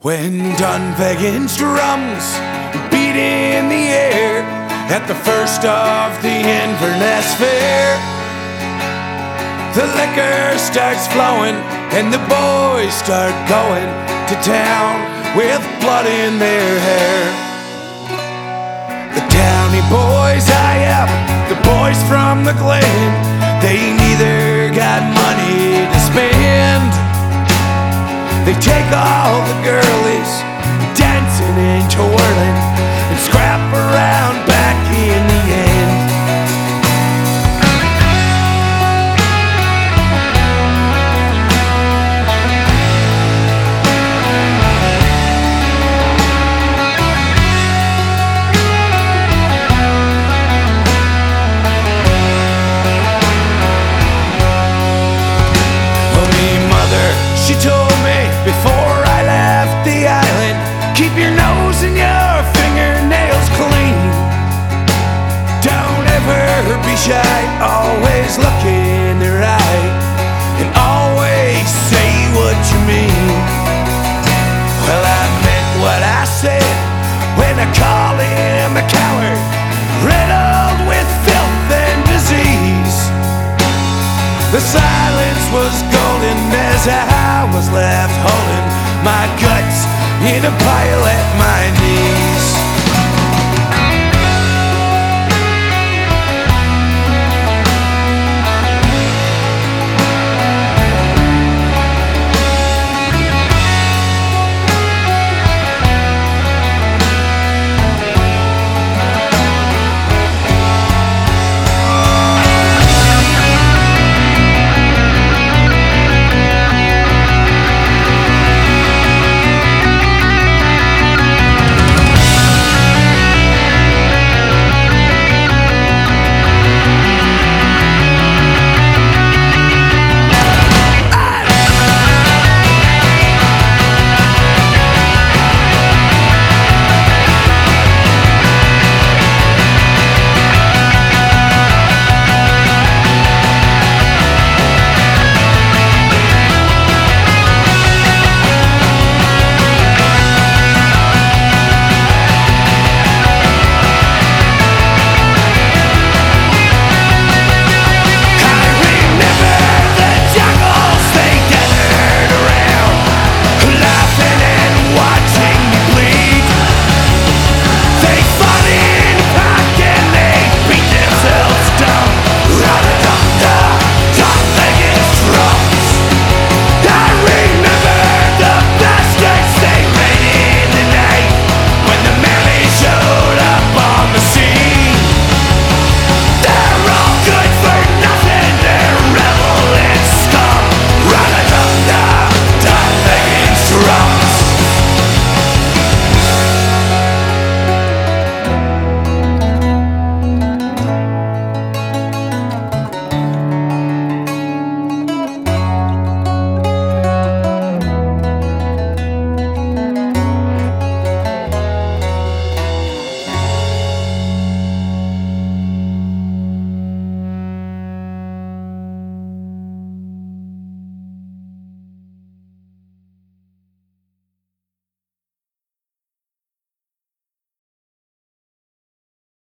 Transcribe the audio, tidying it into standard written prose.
When Dunvegan's drums beat in the air at the first of the Inverness Fair, the liquor starts flowing and the boys start going to town with blood in their hair. The townie boys eye up the boys from the Glen. They neither got money to spend. They take all the girlies dancing and twirling and scrap around back in the end. She told me before I left the island, keep your nose and your fingernails clean. Don't ever be shy, always look in their eye, and always say what you mean. Well, I meant what I said when I called him a coward, riddled with filth and disease. The silence was golden as I was left holding my guts in a pile at my knees.